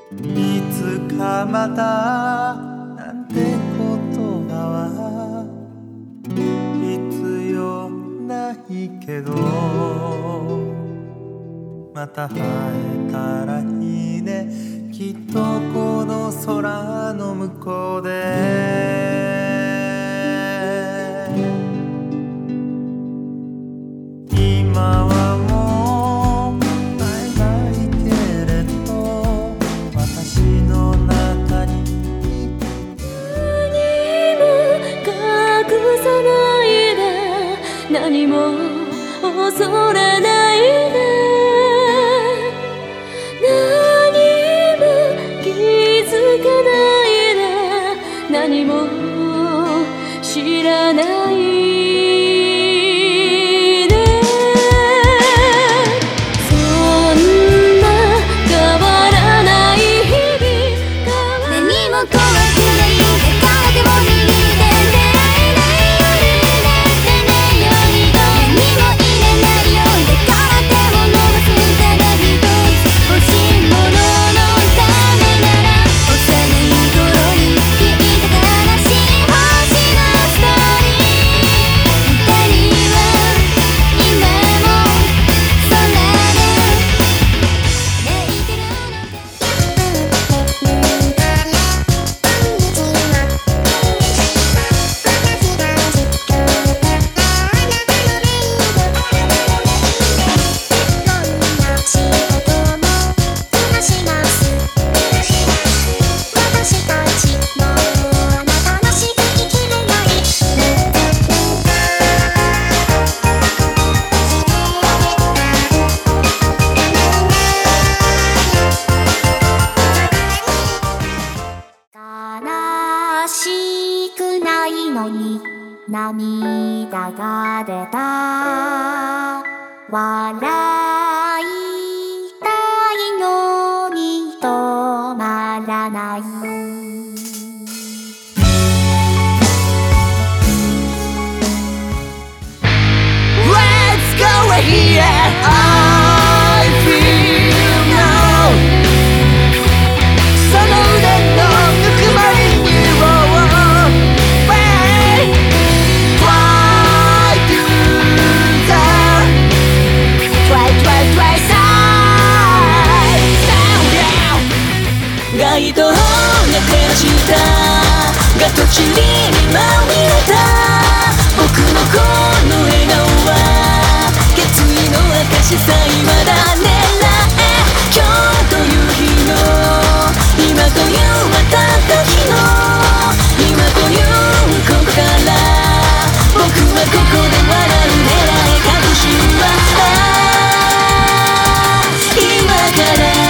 いつかまたなんて言葉は必要ないけど、また会えたらいいね、きっとこの空の向こうで。今はもう会えないけれど、私の中に何も隠さないで、何も恐れないで、何も気づかないで、何も知らない涙が出た、笑いたいのに止まらない。 Let's go here, I feel now. その腕のぬくもりに街灯が照らしたが途中にまみれた僕のこの笑顔は決意の証さ。未だ狙え今日という日の今というまた時の今というここから僕はここで笑う。狙え隠しは今から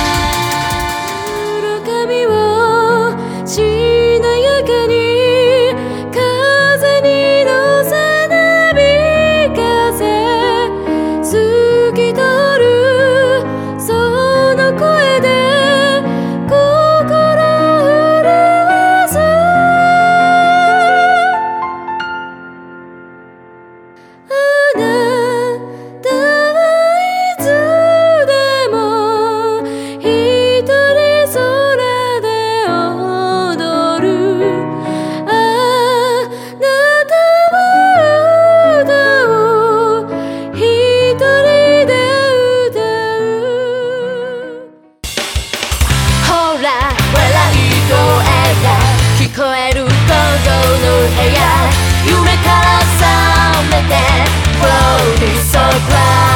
聞こえる鼓動の部屋、夢から覚めて Floating so fly